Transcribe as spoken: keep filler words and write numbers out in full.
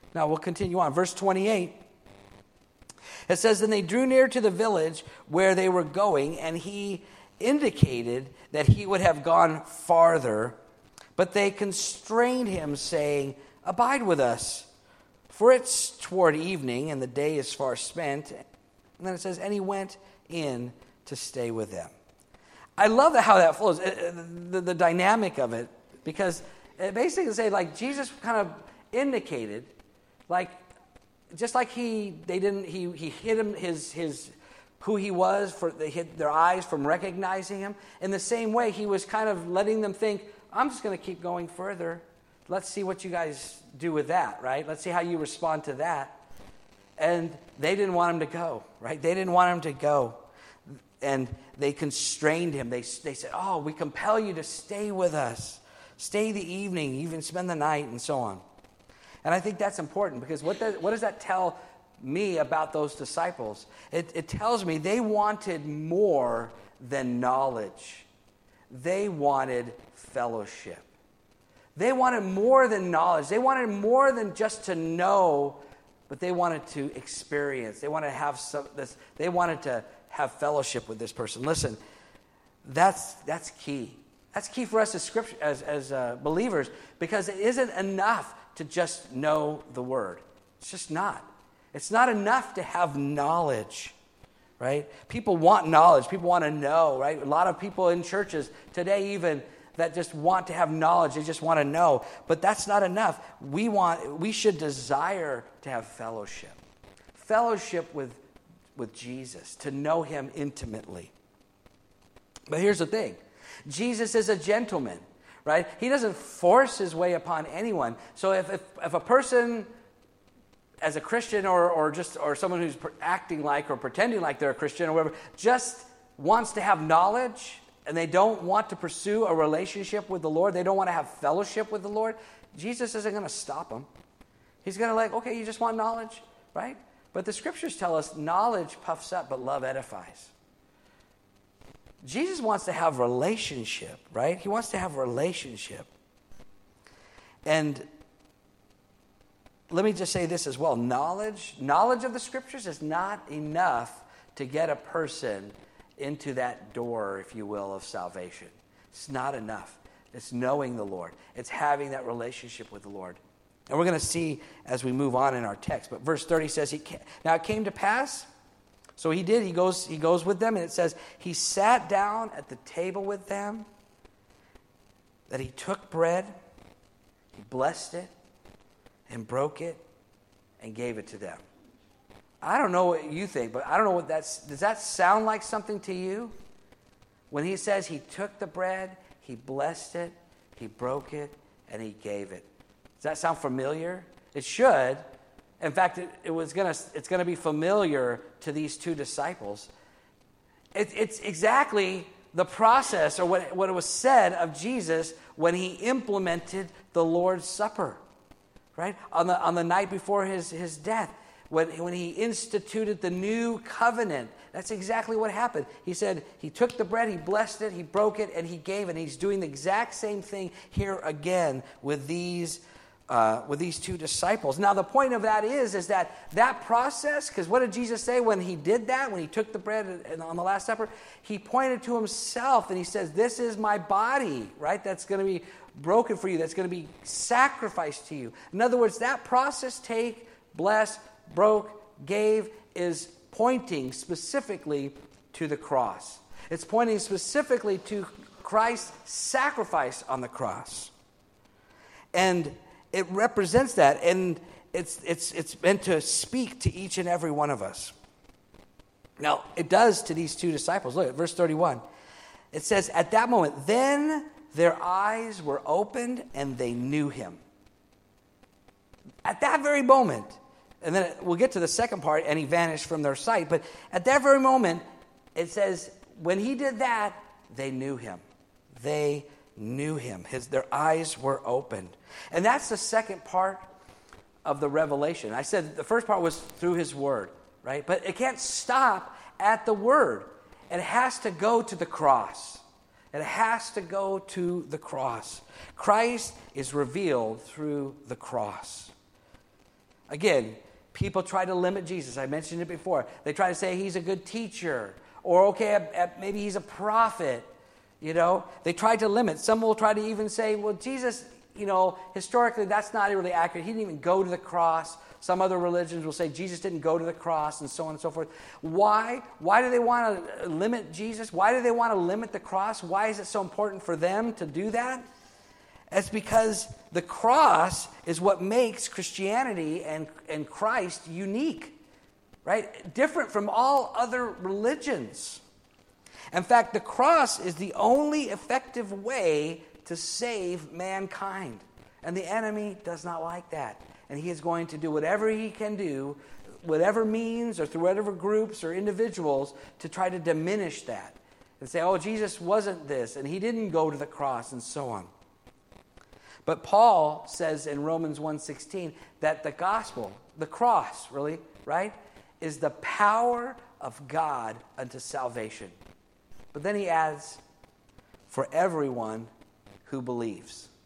Now we'll continue on. Verse twenty-eight. It says, "Then they drew near to the village where they were going, and he indicated that he would have gone farther. But they constrained him, saying, 'Abide with us, for it's toward evening, and the day is far spent.' And then it says, and he went in to stay with them." I love how that flows, the, the dynamic of it, because it basically say like Jesus kind of indicated, like just like he they didn't he he hid him his his who he was, for they hid their eyes from recognizing him. In the same way, he was kind of letting them think, I'm just going to keep going further. Let's see what you guys do with that, right? Let's see how you respond to that. And they didn't want him to go, right? They didn't want him to go. And they constrained him. They, they said, oh, we compel you to stay with us. Stay the evening, even spend the night, and so on. And I think that's important, because what does, what does that tell me about those disciples? It, it tells me they wanted more than knowledge. They wanted fellowship. They wanted more than knowledge. They wanted more than just to know, but they wanted to experience. They wanted to have some, this, they wanted to have fellowship with this person. Listen, that's that's key. That's key for us as scripture, as as uh, believers, because it isn't enough to just know the word. It's just not. It's not enough to have knowledge, right? People want knowledge. People want to know, right? A lot of people in churches today even that just want to have knowledge. They just want to know. But that's not enough. We want. We should desire to have fellowship. Fellowship with, with Jesus, to know him intimately. But here's the thing. Jesus is a gentleman, right? He doesn't force his way upon anyone. So if if, if a person, as a Christian or or just or someone who's acting like or pretending like they're a Christian or whatever, just wants to have knowledge and they don't want to pursue a relationship with the Lord, they don't want to have fellowship with the Lord, Jesus isn't going to stop them. He's going to like, okay, you just want knowledge, right? But the scriptures tell us knowledge puffs up, but love edifies. Jesus wants to have relationship, right? He wants to have relationship. And let me just say this as well. Knowledge, knowledge of the scriptures is not enough to get a person into that door, if you will, of salvation. It's not enough. It's knowing the Lord. It's having that relationship with the Lord. And we're going to see as we move on in our text. But verse thirty says, "He came, now it came to pass." So he did. He goes, he goes with them. And it says, he sat down at the table with them. That he took bread. He blessed it. And broke it. And gave it to them. I don't know what you think, but I don't know what that's... Does that sound like something to you? When he says he took the bread, he blessed it, he broke it, and he gave it. Does that sound familiar? It should. In fact, it, it was gonna. It's going to be familiar to these two disciples. It, it's exactly the process, or what, what was said of Jesus when he implemented the Lord's Supper, right? On the on the night before his, his death, when, when he instituted the new covenant. That's exactly what happened. He said he took the bread, he blessed it, he broke it, and he gave it. And he's doing the exact same thing here again with these Uh, with these two disciples. Now, the point of that is, is that that process, because what did Jesus say when he did that, when he took the bread on the Last Supper? He pointed to himself and he says, this is my body, right? That's going to be broken for you. That's going to be sacrificed to you. In other words, that process, take, bless, broke, gave, is pointing specifically to the cross. It's pointing specifically to Christ's sacrifice on the cross. And it represents that, and it's it's it's meant to speak to each and every one of us. Now, it does to these two disciples. Look at verse thirty-one. It says, at that moment, then their eyes were opened, and they knew him. At that very moment, and then we'll get to the second part, and he vanished from their sight. But at that very moment, it says, when he did that, they knew him. They knew him. His, their eyes were opened. And that's the second part of the revelation. I said the first part was through his word, right? But it can't stop at the word. It has to go to the cross. It has to go to the cross. Christ is revealed through the cross. Again, people try to limit Jesus. I mentioned it before. They try to say he's a good teacher, or okay, maybe he's a prophet. You know, they try to limit. Some will try to even say, well, Jesus, you know, historically that's not really accurate. He didn't even go to the cross. Some other religions will say Jesus didn't go to the cross, and so on and so forth. Why? Why do they want to limit Jesus? Why do they want to limit the cross? Why is it so important for them to do that? It's because the cross is what makes Christianity and, and Christ unique, right? Different from all other religions. In fact, the cross is the only effective way to save mankind. And the enemy does not like that. And he is going to do whatever he can do, whatever means or through whatever groups or individuals to try to diminish that. And say, oh, Jesus wasn't this, and he didn't go to the cross, and so on. But Paul says in Romans one sixteen that the gospel, the cross, really, right, is the power of God unto salvation. But then he adds, for everyone who believes.